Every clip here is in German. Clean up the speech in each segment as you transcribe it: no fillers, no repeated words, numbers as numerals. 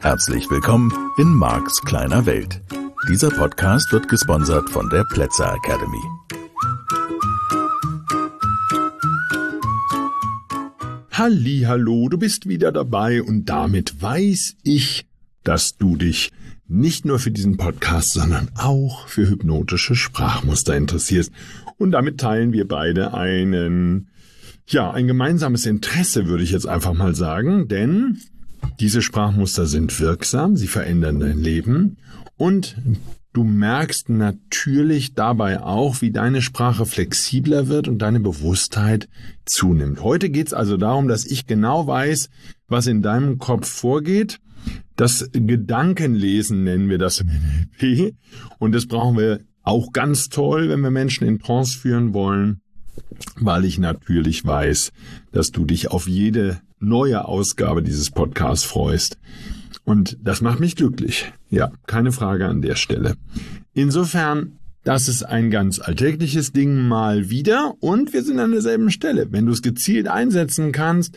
Herzlich willkommen in Marks kleiner Welt. Dieser Podcast wird gesponsert von der Plätzer Academy. Hallihallo, du bist wieder dabei und damit weiß ich, dass du dich nicht nur für diesen Podcast, sondern auch für hypnotische Sprachmuster interessierst. Und damit teilen wir beide ein gemeinsames Interesse, würde ich jetzt einfach mal sagen, denn diese Sprachmuster sind wirksam, sie verändern dein Leben und du merkst natürlich dabei auch, wie deine Sprache flexibler wird und deine Bewusstheit zunimmt. Heute geht es also darum, dass ich genau weiß, was in deinem Kopf vorgeht. Das Gedankenlesen nennen wir das im NLP und das brauchen wir auch ganz toll, wenn wir Menschen in Trance führen wollen, weil ich natürlich weiß, dass du dich auf jede neue Ausgabe dieses Podcasts freust. Und das macht mich glücklich. Ja, keine Frage an der Stelle. Insofern, das ist ein ganz alltägliches Ding mal wieder und wir sind an derselben Stelle. Wenn du es gezielt einsetzen kannst,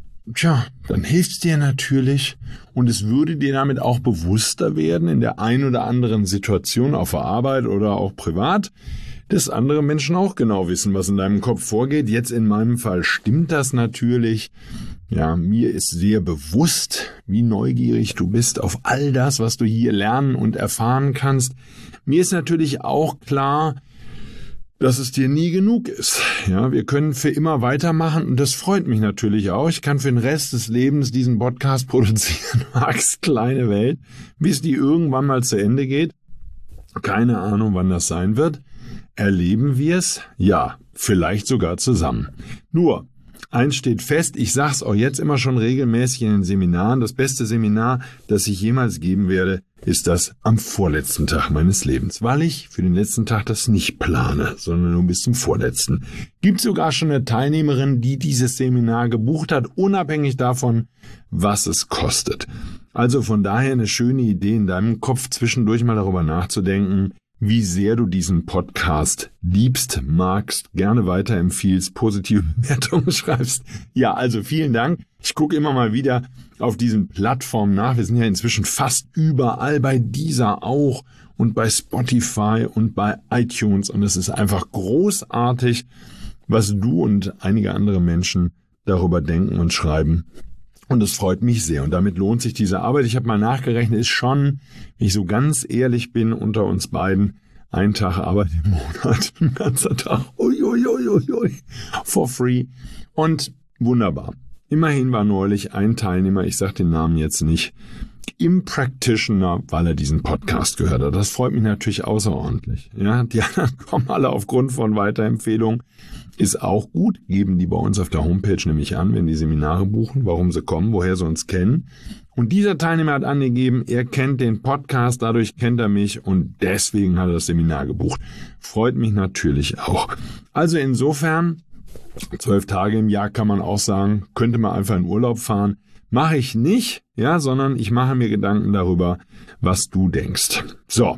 dann hilft es dir natürlich und es würde dir damit auch bewusster werden in der ein oder anderen Situation auf der Arbeit oder auch privat, dass andere Menschen auch genau wissen, was in deinem Kopf vorgeht. Jetzt in meinem Fall stimmt das natürlich. Ja, mir ist sehr bewusst, wie neugierig du bist auf all das, was du hier lernen und erfahren kannst. Mir ist natürlich auch klar, dass es dir nie genug ist. Ja, wir können für immer weitermachen und das freut mich natürlich auch. Ich kann für den Rest des Lebens diesen Podcast produzieren, Marks kleine Welt, bis die irgendwann mal zu Ende geht. Keine Ahnung, wann das sein wird. Erleben wir es? Ja, vielleicht sogar zusammen. Nur, eins steht fest, ich sag's auch jetzt immer schon regelmäßig in den Seminaren, das beste Seminar, das ich jemals geben werde, ist das am vorletzten Tag meines Lebens, weil ich für den letzten Tag das nicht plane, sondern nur bis zum vorletzten. Gibt sogar schon eine Teilnehmerin, die dieses Seminar gebucht hat, unabhängig davon, was es kostet. Also von daher eine schöne Idee in deinem Kopf, zwischendurch mal darüber nachzudenken, wie sehr du diesen Podcast liebst, magst, gerne weiterempfiehlst, positive Bewertungen schreibst. Ja, also vielen Dank. Ich gucke immer mal wieder auf diesen Plattformen nach. Wir sind ja inzwischen fast überall, bei Deezer auch und bei Spotify und bei iTunes. Und es ist einfach großartig, was du und einige andere Menschen darüber denken und schreiben. Und es freut mich sehr und damit lohnt sich diese Arbeit. Ich habe mal nachgerechnet, ist schon, wenn ich so ganz ehrlich bin, unter uns beiden, ein Tag Arbeit im Monat, ein ganzer Tag, for free und wunderbar. Immerhin war neulich ein Teilnehmer, ich sage den Namen jetzt nicht, im Practitioner, weil er diesen Podcast gehört hat. Das freut mich natürlich außerordentlich. Ja, die anderen kommen alle aufgrund von Weiterempfehlungen. Ist auch gut, geben die bei uns auf der Homepage nämlich an, wenn die Seminare buchen, warum sie kommen, woher sie uns kennen. Und dieser Teilnehmer hat angegeben, er kennt den Podcast, dadurch kennt er mich und deswegen hat er das Seminar gebucht. Freut mich natürlich auch. Also insofern, 12 Tage im Jahr kann man auch sagen, könnte man einfach in Urlaub fahren. Mache ich nicht, ja, sondern ich mache mir Gedanken darüber, was du denkst. So.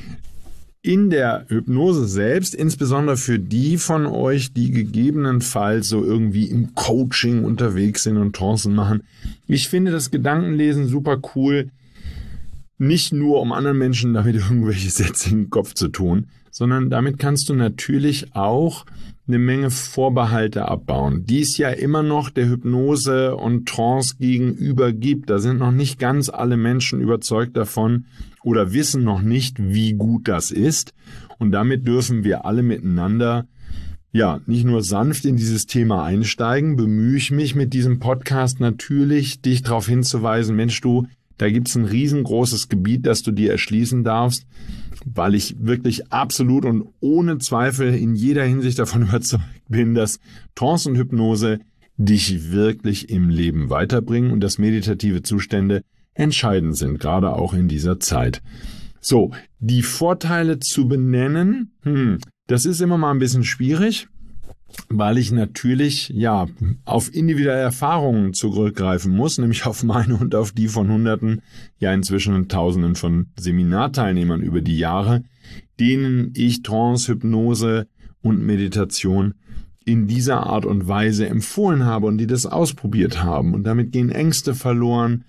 In der Hypnose selbst, insbesondere für die von euch, die gegebenenfalls so irgendwie im Coaching unterwegs sind und Trancen machen. Ich finde das Gedankenlesen super cool, nicht nur um anderen Menschen damit irgendwelche Sätze in den Kopf zu tun, sondern damit kannst du natürlich auch eine Menge Vorbehalte abbauen, die es ja immer noch der Hypnose und Trance gegenüber gibt. Da sind noch nicht ganz alle Menschen überzeugt davon oder wissen noch nicht, wie gut das ist. Und damit dürfen wir alle miteinander nicht nur sanft in dieses Thema einsteigen, bemühe ich mich mit diesem Podcast natürlich, dich darauf hinzuweisen, Mensch du, da gibt's ein riesengroßes Gebiet, das du dir erschließen darfst, weil ich wirklich absolut und ohne Zweifel in jeder Hinsicht davon überzeugt bin, dass Trance und Hypnose dich wirklich im Leben weiterbringen und dass meditative Zustände entscheidend sind, gerade auch in dieser Zeit. So, die Vorteile zu benennen, das ist immer mal ein bisschen schwierig, weil ich natürlich auf individuelle Erfahrungen zurückgreifen muss, nämlich auf meine und auf die von Hunderten, inzwischen Tausenden von Seminarteilnehmern über die Jahre, denen ich Trance, Hypnose und Meditation in dieser Art und Weise empfohlen habe und die das ausprobiert haben. Und damit gehen Ängste verloren,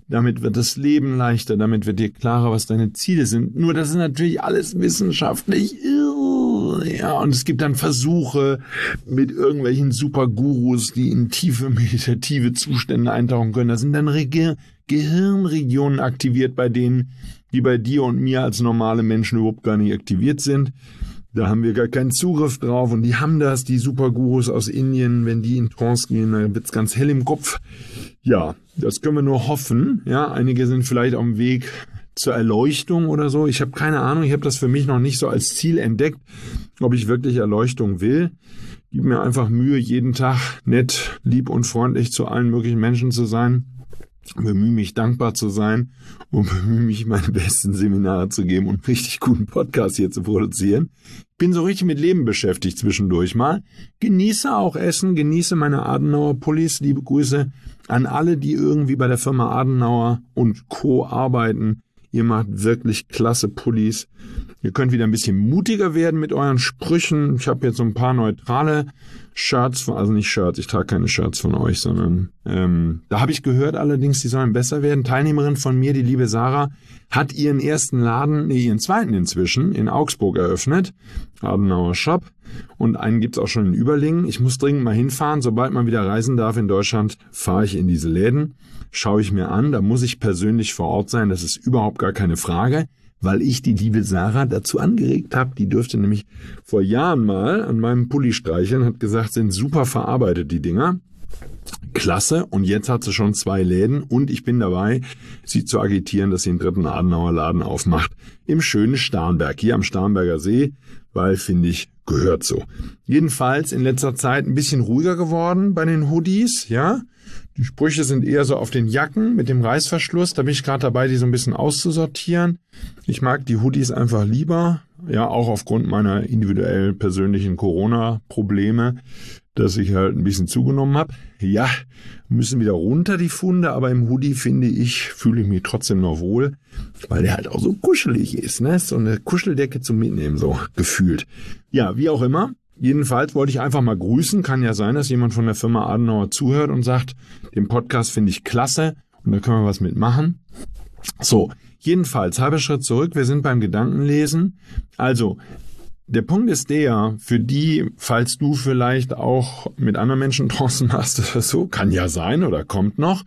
damit wird das Leben leichter, damit wird dir klarer, was deine Ziele sind. Nur das ist natürlich alles wissenschaftlich irre. Ja, und es gibt dann Versuche mit irgendwelchen Supergurus, die in tiefe meditative Zustände eintauchen können. Da sind dann Gehirnregionen aktiviert bei denen, die bei dir und mir als normale Menschen überhaupt gar nicht aktiviert sind. Da haben wir gar keinen Zugriff drauf und die haben das, die Supergurus aus Indien, wenn die in Trance gehen, dann wird's ganz hell im Kopf. Ja, das können wir nur hoffen. Ja, einige sind vielleicht auf dem Weg zur Erleuchtung oder so. Ich habe keine Ahnung, ich habe das für mich noch nicht so als Ziel entdeckt, ob ich wirklich Erleuchtung will. Gib mir einfach Mühe, jeden Tag nett, lieb und freundlich zu allen möglichen Menschen zu sein. Bemühe mich, dankbar zu sein und bemühe mich, meine besten Seminare zu geben und einen richtig guten Podcast hier zu produzieren. Bin so richtig mit Leben beschäftigt zwischendurch mal. Genieße auch Essen, genieße meine Adenauer-Pullis. Liebe Grüße an alle, die irgendwie bei der Firma Adenauer und Co. arbeiten. Ihr macht wirklich klasse Pullis. Ihr könnt wieder ein bisschen mutiger werden mit euren Sprüchen. Ich habe jetzt so ein paar neutrale Shirts, also nicht Shirts, ich trage keine Shirts von euch, sondern da habe ich gehört allerdings, die sollen besser werden. Teilnehmerin von mir, die liebe Sarah, hat ihren zweiten inzwischen in Augsburg eröffnet, Adenauer Shop. Und einen gibt's auch schon in Überlingen. Ich muss dringend mal hinfahren. Sobald man wieder reisen darf in Deutschland, fahre ich in diese Läden, schaue ich mir an. Da muss ich persönlich vor Ort sein, das ist überhaupt gar keine Frage, weil ich die liebe Sarah dazu angeregt habe. Die dürfte nämlich vor Jahren mal an meinem Pulli streicheln, hat gesagt, sind super verarbeitet die Dinger. Klasse, und jetzt hat sie schon 2 Läden und ich bin dabei, sie zu agitieren, dass sie einen 3. Adenauer Laden aufmacht im schönen Starnberg, hier am Starnberger See, weil, finde ich, gehört so. Jedenfalls in letzter Zeit ein bisschen ruhiger geworden bei den Hoodies, ja. Die Sprüche sind eher so auf den Jacken mit dem Reißverschluss, da bin ich gerade dabei, die so ein bisschen auszusortieren. Ich mag die Hoodies einfach lieber, ja, auch aufgrund meiner individuell persönlichen Corona-Probleme, dass ich halt ein bisschen zugenommen habe. Ja, müssen wieder runter die Funde, aber im Hoodie, finde ich, fühle ich mich trotzdem noch wohl, weil der halt auch so kuschelig ist, ne? So eine Kuscheldecke zum Mitnehmen, so gefühlt. Ja, wie auch immer. Jedenfalls wollte ich einfach mal grüßen. Kann ja sein, dass jemand von der Firma Adenauer zuhört und sagt, den Podcast finde ich klasse und da können wir was mitmachen. So, jedenfalls, halber Schritt zurück. Wir sind beim Gedankenlesen. Also, der Punkt ist der, für die, falls du vielleicht auch mit anderen Menschen draußen machst oder so, kann ja sein oder kommt noch,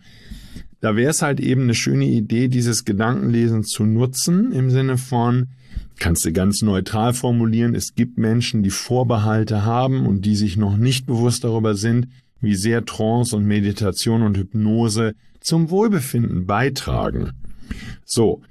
da wäre es halt eben eine schöne Idee, dieses Gedankenlesen zu nutzen, im Sinne von, kannst du ganz neutral formulieren, es gibt Menschen, die Vorbehalte haben und die sich noch nicht bewusst darüber sind, wie sehr Trance und Meditation und Hypnose zum Wohlbefinden beitragen. So,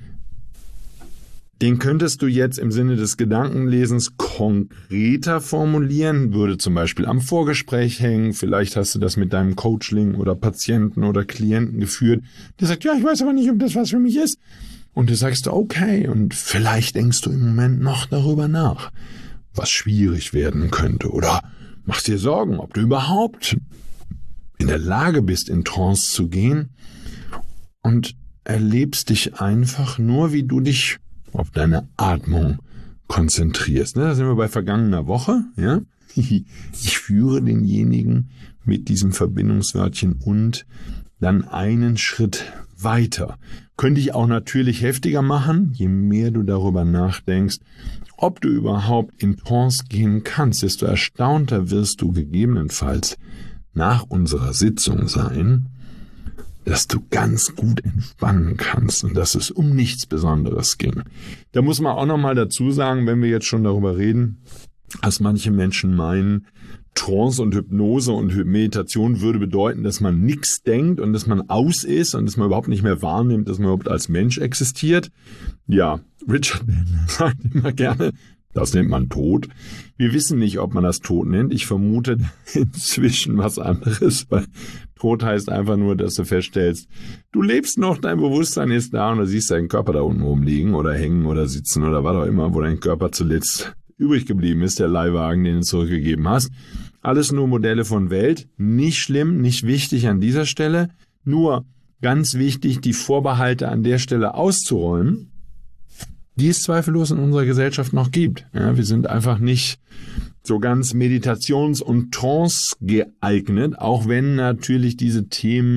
den könntest du jetzt im Sinne des Gedankenlesens konkreter formulieren, würde zum Beispiel am Vorgespräch hängen, vielleicht hast du das mit deinem Coachling oder Patienten oder Klienten geführt, der sagt, ja, ich weiß aber nicht, ob das was für mich ist. Und du sagst, okay, und vielleicht denkst du im Moment noch darüber nach, was schwierig werden könnte, oder machst dir Sorgen, ob du überhaupt in der Lage bist, in Trance zu gehen, und erlebst dich einfach nur, wie du dich auf deine Atmung konzentrierst. Da sind wir bei vergangener Woche. Ja? Ich führe denjenigen mit diesem Verbindungswörtchen und dann einen Schritt weiter. Könnte ich auch natürlich heftiger machen, je mehr du darüber nachdenkst, ob du überhaupt in Trance gehen kannst, desto erstaunter wirst du gegebenenfalls nach unserer Sitzung sein, dass du ganz gut entspannen kannst und dass es um nichts Besonderes ging. Da muss man auch nochmal dazu sagen, wenn wir jetzt schon darüber reden, dass manche Menschen meinen, Trance und Hypnose und Meditation würde bedeuten, dass man nichts denkt und dass man aus ist und dass man überhaupt nicht mehr wahrnimmt, dass man überhaupt als Mensch existiert. Ja, Richard sagt immer gerne, das nennt man Tod. Wir wissen nicht, ob man das Tod nennt. Ich vermute inzwischen was anderes, weil Tod heißt einfach nur, dass du feststellst, du lebst noch, dein Bewusstsein ist da und du siehst deinen Körper da unten rumliegen oder hängen oder sitzen oder was auch immer, wo dein Körper zuletzt übrig geblieben ist, der Leihwagen, den du zurückgegeben hast. Alles nur Modelle von Welt. Nicht schlimm, nicht wichtig an dieser Stelle. Nur ganz wichtig, die Vorbehalte an der Stelle auszuräumen, die es zweifellos in unserer Gesellschaft noch gibt. Ja, wir sind einfach nicht so ganz meditations- und Trance geeignet, auch wenn natürlich diese Themen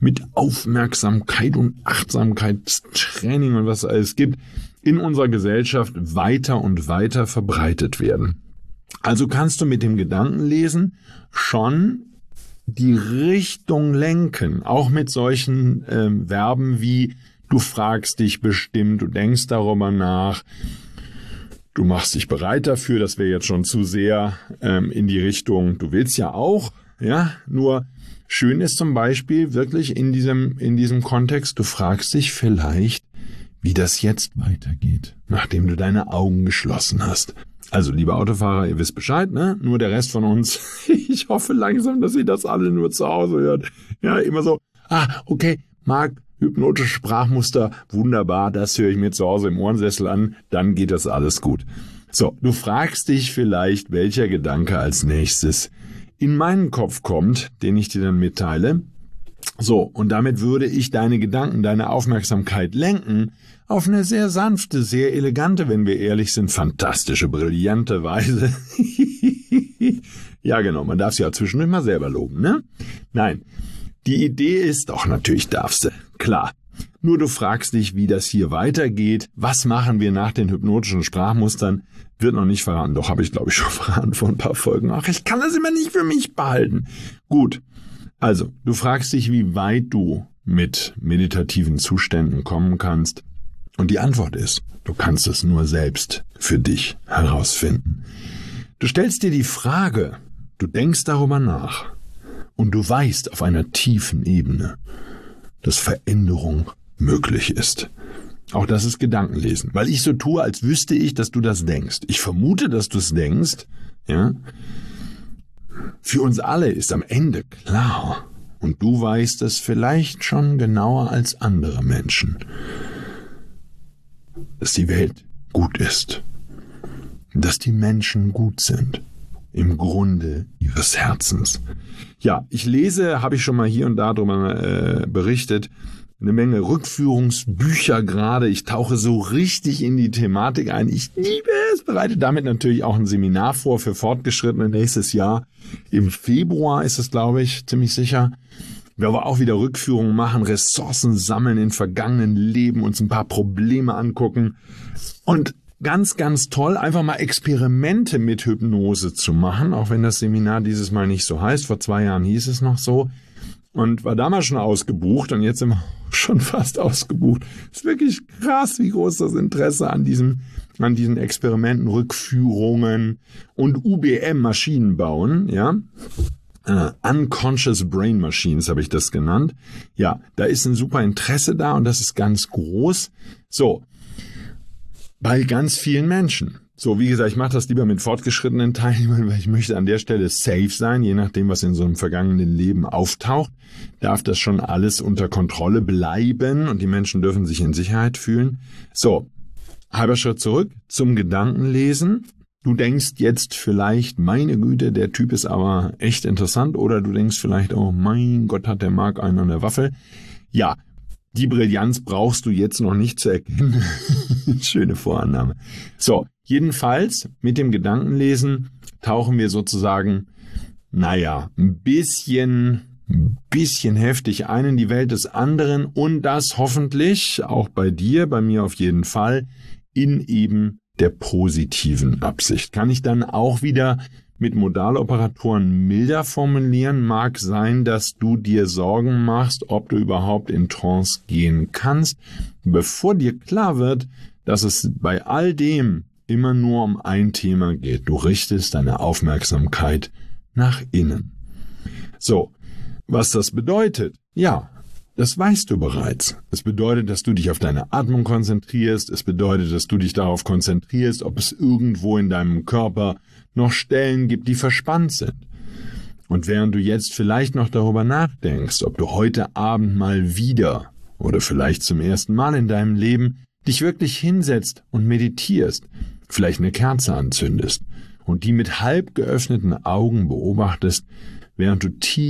mit Aufmerksamkeit und Achtsamkeitstraining und was es alles gibt, in unserer Gesellschaft weiter und weiter verbreitet werden. Also kannst du mit dem Gedankenlesen schon die Richtung lenken, auch mit solchen Verben wie du fragst dich bestimmt, du denkst darüber nach, du machst dich bereit dafür, das wäre jetzt schon zu sehr in die Richtung, du willst ja auch, ja, nur schön ist zum Beispiel wirklich in diesem Kontext, du fragst dich vielleicht, wie das jetzt weitergeht, nachdem du deine Augen geschlossen hast. Also, liebe Autofahrer, ihr wisst Bescheid, ne? Nur der Rest von uns, ich hoffe langsam, dass ihr das alle nur zu Hause hört. Ja, immer so, okay, Marc, hypnotische Sprachmuster, wunderbar, das höre ich mir zu Hause im Ohrensessel an, dann geht das alles gut. So, du fragst dich vielleicht, welcher Gedanke als nächstes in meinen Kopf kommt, den ich dir dann mitteile. So, und damit würde ich deine Gedanken, deine Aufmerksamkeit lenken auf eine sehr sanfte, sehr elegante, wenn wir ehrlich sind, fantastische, brillante Weise. Ja, genau, man darf sich ja zwischendurch mal selber loben, ne? Nein, die Idee ist, doch natürlich darfst du, klar. Nur du fragst dich, wie das hier weitergeht, was machen wir nach den hypnotischen Sprachmustern, wird noch nicht verraten, doch habe ich glaube ich schon verraten vor ein paar Folgen. Ach, ich kann das immer nicht für mich behalten. Gut, also du fragst dich, wie weit du mit meditativen Zuständen kommen kannst. Und die Antwort ist, du kannst es nur selbst für dich herausfinden. Du stellst dir die Frage, du denkst darüber nach und du weißt auf einer tiefen Ebene, dass Veränderung möglich ist. Auch das ist Gedankenlesen, weil ich so tue, als wüsste ich, dass du das denkst. Ich vermute, dass du es denkst. Ja? Für uns alle ist am Ende klar, und du weißt es vielleicht schon genauer als andere Menschen, dass die Welt gut ist, dass die Menschen gut sind, im Grunde ihres Herzens. Ja, ich lese, habe ich schon mal hier und da drüber berichtet, eine Menge Rückführungsbücher gerade. Ich tauche so richtig in die Thematik ein. Ich liebe es, bereite damit natürlich auch ein Seminar vor für Fortgeschrittene nächstes Jahr. Im Februar ist es, glaube ich, ziemlich sicher. Wir aber auch wieder Rückführungen machen, Ressourcen sammeln in vergangenen Leben, uns ein paar Probleme angucken und ganz, ganz toll, einfach mal Experimente mit Hypnose zu machen, auch wenn das Seminar dieses Mal nicht so heißt. Vor 2 Jahren hieß es noch so und war damals schon ausgebucht und jetzt sind wir schon fast ausgebucht. Ist wirklich krass, wie groß das Interesse an diesen Experimenten, Rückführungen und UBM Maschinen bauen, ja. Unconscious Brain Machines habe ich das genannt. Ja, da ist ein super Interesse da und das ist ganz groß. So, bei ganz vielen Menschen. So, wie gesagt, ich mache das lieber mit fortgeschrittenen Teilnehmern, weil ich möchte an der Stelle safe sein, je nachdem, was in so einem vergangenen Leben auftaucht, darf das schon alles unter Kontrolle bleiben und die Menschen dürfen sich in Sicherheit fühlen. So, halber Schritt zurück zum Gedankenlesen. Du denkst jetzt vielleicht, meine Güte, der Typ ist aber echt interessant, oder du denkst vielleicht, oh mein Gott, hat der Marc einen an der Waffel. Ja, die Brillanz brauchst du jetzt noch nicht zu erkennen. Schöne Vorannahme. So, jedenfalls mit dem Gedankenlesen tauchen wir sozusagen, ein bisschen heftig ein in die Welt des anderen und das hoffentlich auch bei dir, bei mir auf jeden Fall, in eben der positiven Absicht. Kann ich dann auch wieder mit Modaloperatoren milder formulieren? Mag sein, dass du dir Sorgen machst, ob du überhaupt in Trance gehen kannst, bevor dir klar wird, dass es bei all dem immer nur um ein Thema geht. Du richtest deine Aufmerksamkeit nach innen. So, was das bedeutet? Ja, das weißt du bereits. Es bedeutet, dass du dich auf deine Atmung konzentrierst. Es bedeutet, dass du dich darauf konzentrierst, ob es irgendwo in deinem Körper noch Stellen gibt, die verspannt sind. Und während du jetzt vielleicht noch darüber nachdenkst, ob du heute Abend mal wieder oder vielleicht zum ersten Mal in deinem Leben dich wirklich hinsetzt und meditierst, vielleicht eine Kerze anzündest und die mit halb geöffneten Augen beobachtest, während du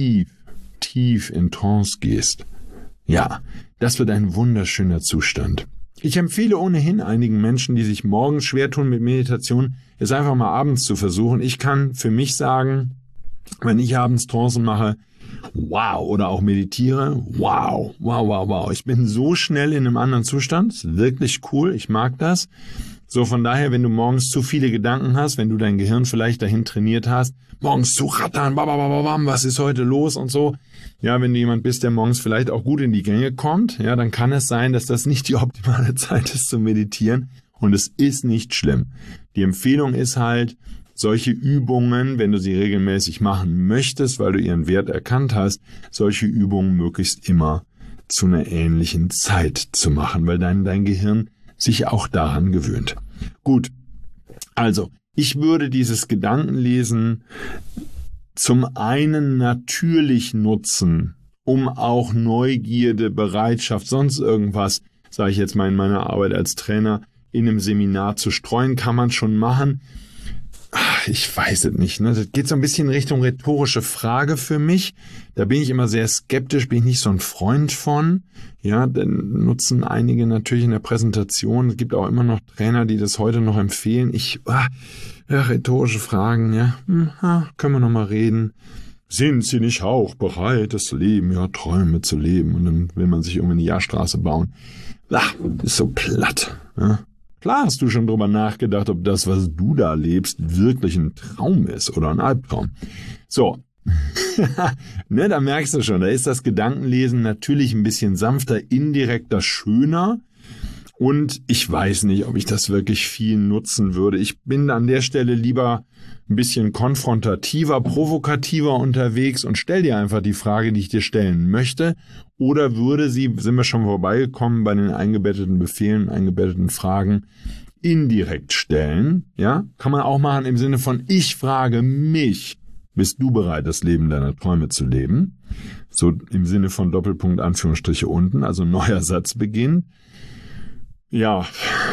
tief in Trance gehst. Ja, das wird ein wunderschöner Zustand. Ich empfehle ohnehin einigen Menschen, die sich morgens schwer tun mit Meditation, es einfach mal abends zu versuchen. Ich kann für mich sagen, wenn ich abends Trance mache wow, oder auch meditiere, wow. Ich bin so schnell in einem anderen Zustand, ist wirklich cool, ich mag das. So, von daher, wenn du morgens zu viele Gedanken hast, wenn du dein Gehirn vielleicht dahin trainiert hast, morgens zu rattern, was ist heute los und so. Ja, wenn du jemand bist, der morgens vielleicht auch gut in die Gänge kommt, ja, dann kann es sein, dass das nicht die optimale Zeit ist zu meditieren. Und es ist nicht schlimm. Die Empfehlung ist halt, solche Übungen, wenn du sie regelmäßig machen möchtest, weil du ihren Wert erkannt hast, solche Übungen möglichst immer zu einer ähnlichen Zeit zu machen, weil dein Gehirn sich auch daran gewöhnt. Gut, also ich würde dieses Gedankenlesen zum einen natürlich nutzen, um auch Neugierde, Bereitschaft, sonst irgendwas, sage ich jetzt mal in meiner Arbeit als Trainer, in einem Seminar zu streuen, kann man schon machen. Ich weiß es nicht. Ne? Das geht so ein bisschen in Richtung rhetorische Frage für mich. Da bin ich immer sehr skeptisch, bin ich nicht so ein Freund von. Ja, dann nutzen einige natürlich in der Präsentation. Es gibt auch immer noch Trainer, die das heute noch empfehlen. Rhetorische Fragen, ja, können wir noch mal reden. Sind Sie nicht auch bereit, das Leben, ja, Träume zu leben? Und dann will man sich irgendwie eine Jahrstraße bauen. Ist so platt. Ja? Klar hast du schon drüber nachgedacht, ob das, was du da lebst, wirklich ein Traum ist oder ein Albtraum. So, ne, da merkst du schon, da ist das Gedankenlesen natürlich ein bisschen sanfter, indirekter, schöner. Und ich weiß nicht, ob ich das wirklich viel nutzen würde. Ich bin an der Stelle lieber ein bisschen konfrontativer, provokativer unterwegs und stell dir einfach die Frage, die ich dir stellen möchte. Oder würde sie, sind wir schon vorbeigekommen bei den eingebetteten Befehlen, eingebetteten Fragen, indirekt stellen. Ja, kann man auch machen im Sinne von, ich frage mich, bist du bereit, das Leben deiner Träume zu leben? So im Sinne von Doppelpunkt, Anführungsstriche unten, also neuer Satzbeginn. Ja,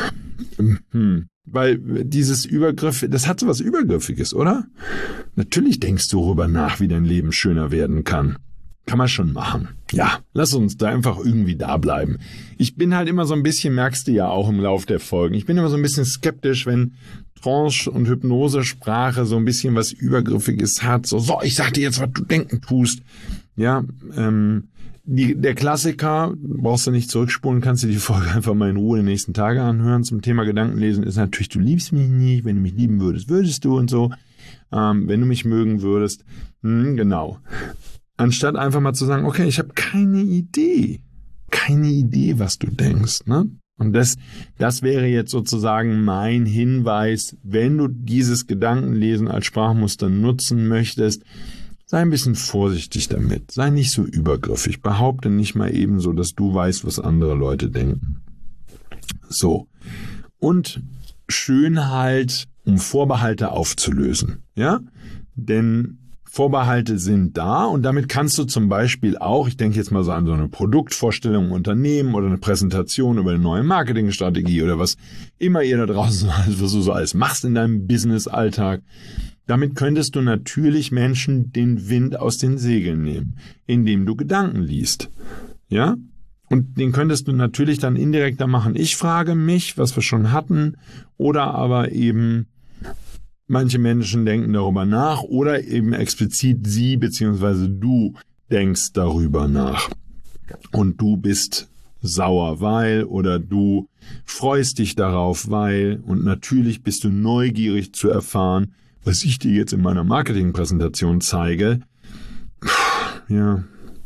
weil dieses Übergriff, das hat so was Übergriffiges, oder? Natürlich denkst du darüber nach, wie dein Leben schöner werden kann. Kann man schon machen. Ja, lass uns da einfach irgendwie da bleiben. Ich bin halt immer so ein bisschen, merkst du ja auch im Lauf der Folgen, ich bin immer so ein bisschen skeptisch, wenn Trance- und Hypnosesprache so ein bisschen was Übergriffiges hat. So, ich sag dir jetzt, was du denken tust. Ja, der Klassiker, brauchst du nicht zurückspulen, kannst du die Folge einfach mal in Ruhe die nächsten Tage anhören. Zum Thema Gedankenlesen ist natürlich, du liebst mich nicht, wenn du mich lieben würdest, würdest du und so. Wenn du mich mögen würdest, genau. Anstatt einfach mal zu sagen, okay, ich habe keine Idee, was du denkst, ne? Und das wäre jetzt sozusagen mein Hinweis, wenn du dieses Gedankenlesen als Sprachmuster nutzen möchtest, sei ein bisschen vorsichtig damit, sei nicht so übergriffig, behaupte nicht mal ebenso, dass du weißt, was andere Leute denken. So, und schön halt, um Vorbehalte aufzulösen, ja, denn Vorbehalte sind da und damit kannst du zum Beispiel auch, ich denke jetzt mal so an so eine Produktvorstellung im Unternehmen oder eine Präsentation über eine neue Marketingstrategie oder was immer ihr da draußen, was du so alles machst in deinem Business-Alltag. Damit könntest du natürlich Menschen den Wind aus den Segeln nehmen, indem du Gedanken liest. Ja? Und den könntest du natürlich dann indirekter machen. Ich frage mich, was wir schon hatten, oder aber eben manche Menschen denken darüber nach oder eben explizit sie bzw. du denkst darüber nach. Und du bist sauer, weil, oder du freust dich darauf, weil, und natürlich bist du neugierig zu erfahren, was ich dir jetzt in meiner Marketingpräsentation zeige. Ja.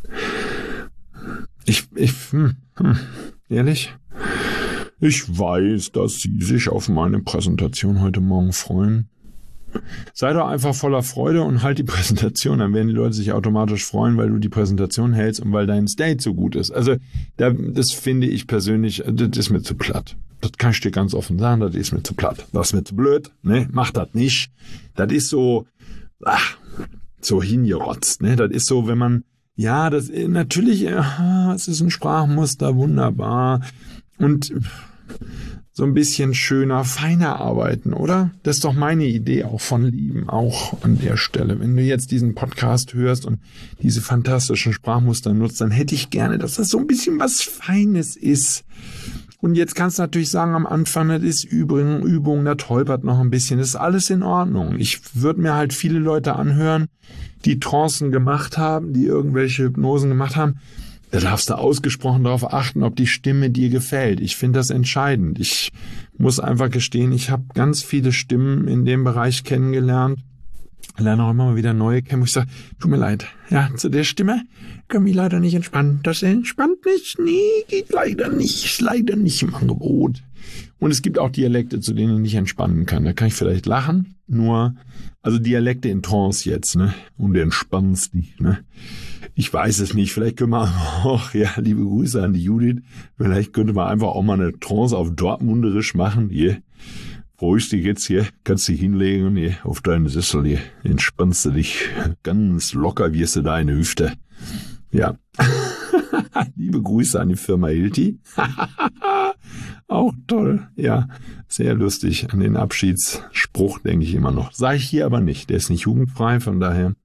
Ehrlich? Ich weiß, dass Sie sich auf meine Präsentation heute Morgen freuen. Sei doch einfach voller Freude und halt die Präsentation, dann werden die Leute sich automatisch freuen, weil du die Präsentation hältst und weil dein State so gut ist. Also das finde ich persönlich, das ist mir zu platt. Das kann ich dir ganz offen sagen, das ist mir zu platt. Das ist mir zu blöd, ne? Mach das nicht. Das ist so, so hingerotzt, ne? Das ist so, wenn man, ja, das natürlich, es ist ein Sprachmuster, wunderbar. Und so ein bisschen schöner, feiner arbeiten, oder? Das ist doch meine Idee auch von Lieben, auch an der Stelle. Wenn du jetzt diesen Podcast hörst und diese fantastischen Sprachmuster nutzt, dann hätte ich gerne, dass das so ein bisschen was Feines ist. Und jetzt kannst du natürlich sagen, am Anfang, das ist Übung, da holpert noch ein bisschen, das ist alles in Ordnung. Ich würde mir halt viele Leute anhören, die Trancen gemacht haben, die irgendwelche Hypnosen gemacht haben. Da darfst du ausgesprochen darauf achten, ob die Stimme dir gefällt. Ich finde das entscheidend. Ich muss einfach gestehen, ich habe ganz viele Stimmen in dem Bereich kennengelernt. Lerne auch immer mal wieder neue kennen, wo ich sage, tut mir leid, ja, zu der Stimme können wir leider nicht entspannen. Das entspannt nicht, nee, geht leider nicht, ist leider nicht im Angebot. Und es gibt auch Dialekte, zu denen ich nicht entspannen kann. Da kann ich vielleicht lachen, nur, also Dialekte in Trance jetzt, ne, und du entspannst dich, ne. Ich weiß es nicht, vielleicht können wir auch, ja, liebe Grüße an die Judith, vielleicht könnte man einfach auch mal eine Trance auf Dortmunderisch machen, hier. Freust dich jetzt hier, kannst dich hinlegen hier auf deinen Sessel hier, entspannst du dich ganz locker, wirst du da in der Hüfte. Ja. Liebe Grüße an die Firma Hilti. Auch toll, ja, sehr lustig. An den Abschiedsspruch denke ich immer noch. Sag ich hier aber nicht, der ist nicht jugendfrei, von daher.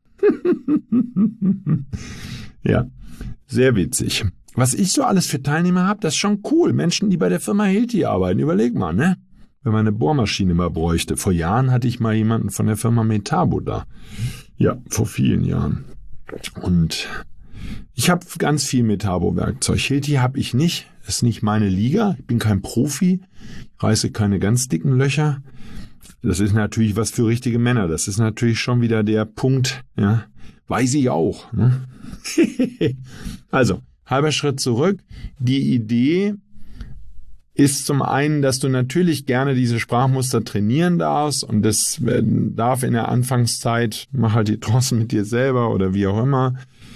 Ja, sehr witzig. Was ich so alles für Teilnehmer habe, das ist schon cool. Menschen, die bei der Firma Hilti arbeiten, überleg mal, ne? Wenn man eine Bohrmaschine mal bräuchte. Vor Jahren hatte ich mal jemanden von der Firma Metabo da. Ja, vor vielen Jahren. Und ich habe ganz viel Metabo-Werkzeug. Hilti habe ich nicht. Das ist nicht meine Liga. Ich bin kein Profi. Ich reiße keine ganz dicken Löcher. Das ist natürlich was für richtige Männer. Das ist natürlich schon wieder der Punkt. Ja, weiß ich auch. Ne? Also, halber Schritt zurück. Die Idee ist zum einen, dass du natürlich gerne diese Sprachmuster trainieren darfst und das darf in der Anfangszeit, mach halt die Trancen mit dir selber oder wie auch immer,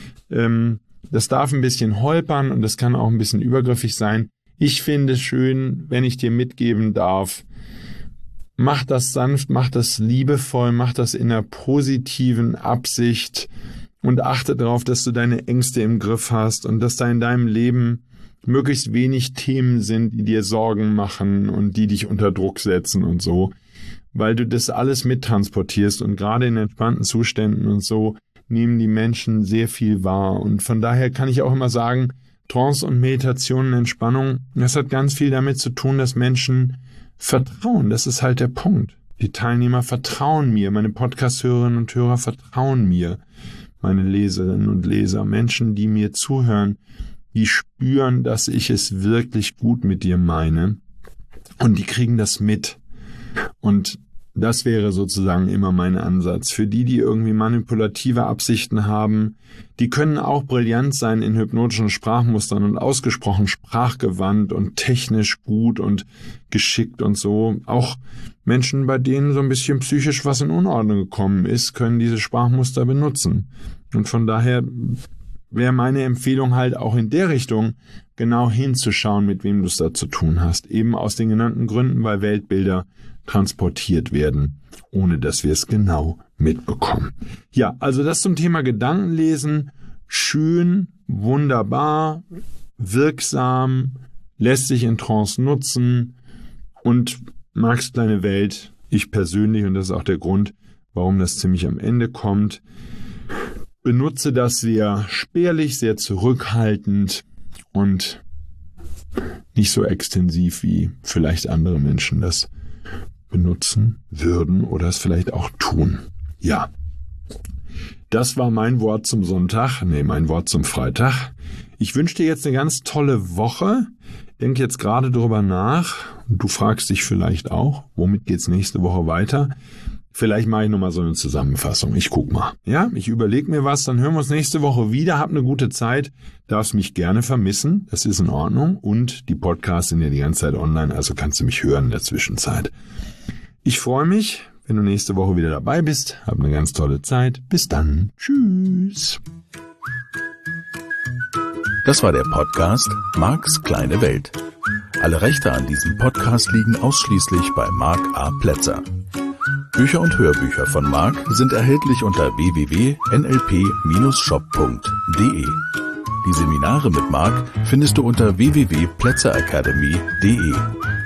das darf ein bisschen holpern und das kann auch ein bisschen übergriffig sein. Ich finde es schön, wenn ich dir mitgeben darf, mach das sanft, mach das liebevoll, mach das in einer positiven Absicht und achte darauf, dass du deine Ängste im Griff hast und dass da in deinem Leben möglichst wenig Themen sind, die dir Sorgen machen und die dich unter Druck setzen und so, weil du das alles mittransportierst und gerade in entspannten Zuständen und so nehmen die Menschen sehr viel wahr und von daher kann ich auch immer sagen, Trance und Meditation und Entspannung, das hat ganz viel damit zu tun, dass Menschen vertrauen, das ist halt der Punkt. Die Teilnehmer vertrauen mir, meine Podcast-Hörerinnen und Hörer vertrauen mir, meine Leserinnen und Leser, Menschen, die mir zuhören, die spüren, dass ich es wirklich gut mit dir meine und die kriegen das mit. Und das wäre sozusagen immer mein Ansatz. Für die irgendwie manipulative Absichten haben, die können auch brillant sein in hypnotischen Sprachmustern und ausgesprochen sprachgewandt und technisch gut und geschickt und so. Auch Menschen, bei denen so ein bisschen psychisch was in Unordnung gekommen ist, können diese Sprachmuster benutzen. Und von daher wäre meine Empfehlung halt auch in der Richtung, genau hinzuschauen, mit wem du es da zu tun hast. Eben aus den genannten Gründen, weil Weltbilder transportiert werden, ohne dass wir es genau mitbekommen. Ja, also das zum Thema Gedankenlesen. Schön, wunderbar, wirksam, lässt sich in Trance nutzen und magst deine Welt. Ich persönlich, und das ist auch der Grund, warum das ziemlich am Ende kommt, benutze das sehr spärlich, sehr zurückhaltend und nicht so extensiv, wie vielleicht andere Menschen das benutzen würden oder es vielleicht auch tun. Ja, das war mein Wort zum Sonntag, mein Wort zum Freitag. Ich wünsche dir jetzt eine ganz tolle Woche. Denk jetzt gerade drüber nach. Du fragst dich vielleicht auch, womit geht's nächste Woche weiter? Vielleicht mache ich nochmal so eine Zusammenfassung. Ich guck mal. Ja, ich überlege mir was, dann hören wir uns nächste Woche wieder. Hab eine gute Zeit. Darfst mich gerne vermissen. Das ist in Ordnung. Und die Podcasts sind ja die ganze Zeit online, also kannst du mich hören in der Zwischenzeit. Ich freue mich, wenn du nächste Woche wieder dabei bist. Hab eine ganz tolle Zeit. Bis dann. Tschüss. Das war der Podcast Marks kleine Welt. Alle Rechte an diesem Podcast liegen ausschließlich bei Mark A. Plätzer. Bücher und Hörbücher von Mark sind erhältlich unter www.nlp-shop.de. Die Seminare mit Mark findest du unter www.plätzeracademy.de.